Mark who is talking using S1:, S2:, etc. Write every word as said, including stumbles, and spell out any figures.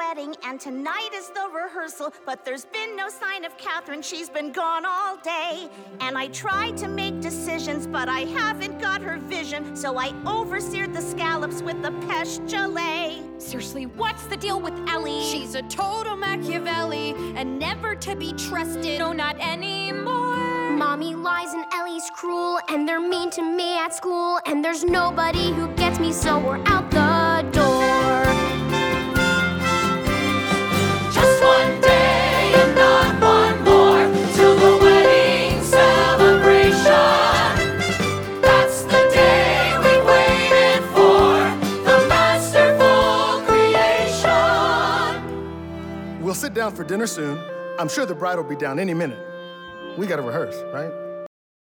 S1: wedding, and tonight is the rehearsal, but there's been no sign of Catherine. She's been gone all day. And I tried to make decisions, but I haven't got her vision, so I overseared the scallops with the peche gelée.
S2: Seriously, what's the deal with Ellie?
S3: She's a total Machiavelli and never to be trusted.
S2: No, not anymore.
S4: Mommy lies and Ellie's cruel, and they're mean to me at school, and there's nobody who gets me, so we're out the door.
S5: Just one day and not one more till the wedding celebration. That's the day we waited for, the masterful creation.
S6: We'll sit down for dinner soon. I'm sure the bride will be down any minute. We gotta rehearse, right?